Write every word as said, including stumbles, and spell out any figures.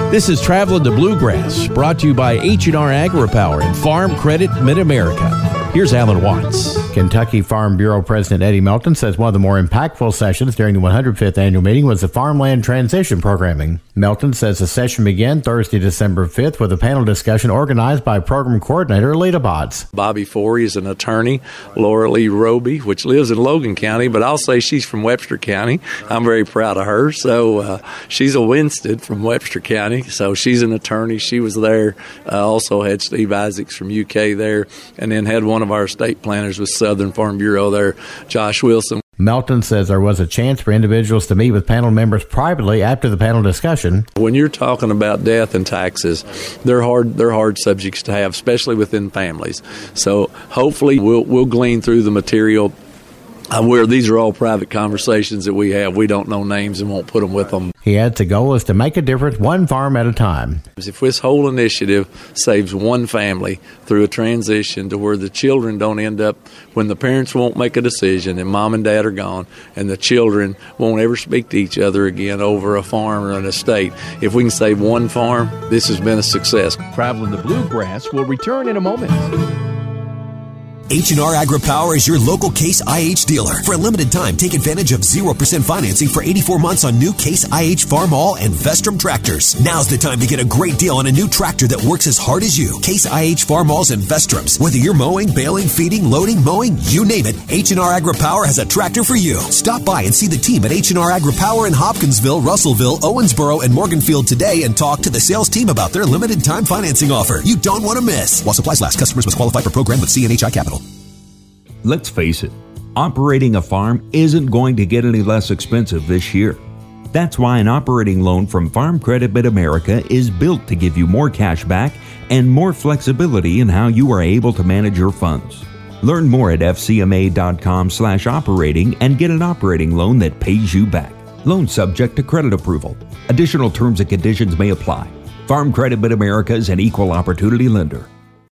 This is Traveling the Bluegrass, brought to you by H and R Agri-Power and Farm Credit Mid-America. Here's Alan Watts. Kentucky Farm Bureau President Eddie Melton says one of the more impactful sessions during the one hundred fifth annual meeting was the farmland transition programming. Melton says the session began Thursday, December fifth with a panel discussion organized by Program Coordinator Lita Botts. Bobby Forey is an attorney. Laura Lee Roby, which lives in Logan County, but I'll say she's from Webster County. I'm very proud of her. So uh, she's a Winston from Webster County, so she's an attorney. She was there. Uh, also had Steve Isaacs from U K there, and then had one of our estate planners with Southern Farm Bureau there, Josh Wilson. Melton says there was a chance for individuals to meet with panel members privately after the panel discussion. When you're talking about death and taxes, they're hard they're hard subjects to have, especially within families. So hopefully we'll we'll glean through the material. Uh, where these are all private conversations that we have. We don't know names and won't put them with them. He adds the goal is to make a difference one farm at a time. If this whole initiative saves one family through a transition to where the children don't end up, when the parents won't make a decision and mom and dad are gone and the children won't ever speak to each other again over a farm or an estate, if we can save one farm, this has been a success. Traveling the Bluegrass will return in a moment. H and R Agri-Power is your local Case I H dealer. For a limited time, take advantage of zero percent financing for eighty-four months on new Case I H Farm All and Vestrum tractors. Now's the time to get a great deal on a new tractor that works as hard as you. Case I H Farm Alls and Vestrums. Whether you're mowing, baling, feeding, loading, mowing, you name it, H and R Agri-Power has a tractor for you. Stop by and see the team at H and R Agri-Power in Hopkinsville, Russellville, Owensboro, and Morganfield today and talk to the sales team about their limited time financing offer. You don't want to miss. While supplies last, customers must qualify for program with C N H I Capital. Let's face it, operating a farm isn't going to get any less expensive this year. That's why an operating loan from Farm Credit Mid-America is built to give you more cash back and more flexibility in how you are able to manage your funds. Learn more at f c m a dot com slash operating and get an operating loan that pays you back. Loan subject to credit approval. Additional terms and conditions may apply. Farm Credit Mid-America is an equal opportunity lender.